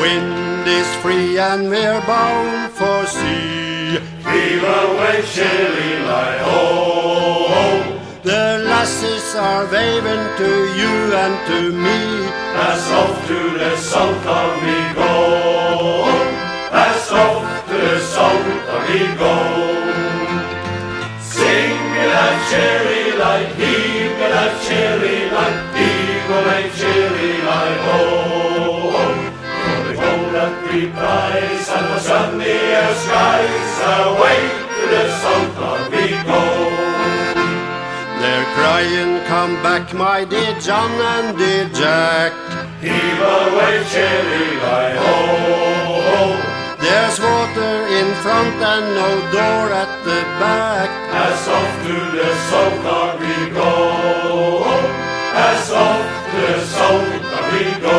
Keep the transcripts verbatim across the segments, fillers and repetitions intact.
Wind is free and we're bound for sea. Heave away, Shirley, lie ho, ho. The lasses are waving to you and to me, As off to the south we go, as off to the south we go. Sing me that cherry light, heave me that cherry light, heave away, cherry light, ho, ho. For the golden free prize and the sunnier skies, away to the south we go. they're crying, come back my dear John and dear Jack. Heave away, cherry light, ho, ho. There's water in front and no door at the back. As off to the south we go, as off to the south we go.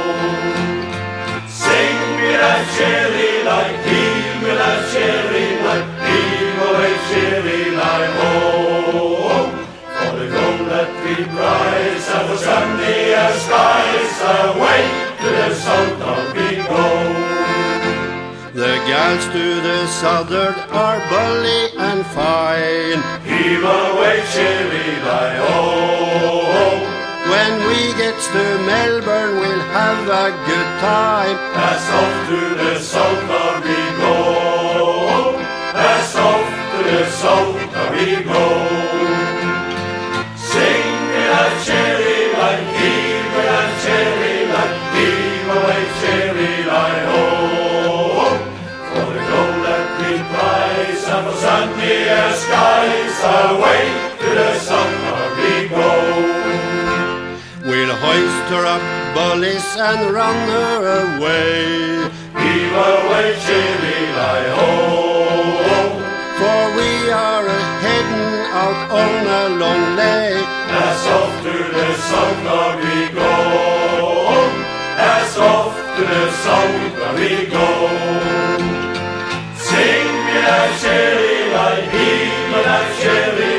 Sing me that cherry light, heave me that cherry light, heave away, cherry light, ho, ho. For the gold that we prize and the sunnier skies, away to the south we go. The gals to the southward are bully and fine. Heave away, cherry light, ho, ho. When we gets to Melbourne we'll have a good time. As off to the south we go, as off to the south we go. Sing me that cherry light, heave me that cherry light, heave away, cherry light, ho, ho. For the gold that we prize and for sunnier skies, away to the south we go. We'll hoist her up, bullies, and run her away. Heave away, cherry light, ho, ho. For we are a-heading out on a long lay. As off to the south we go, as off to the south we go. Sing me that cherry light, heave me that cherry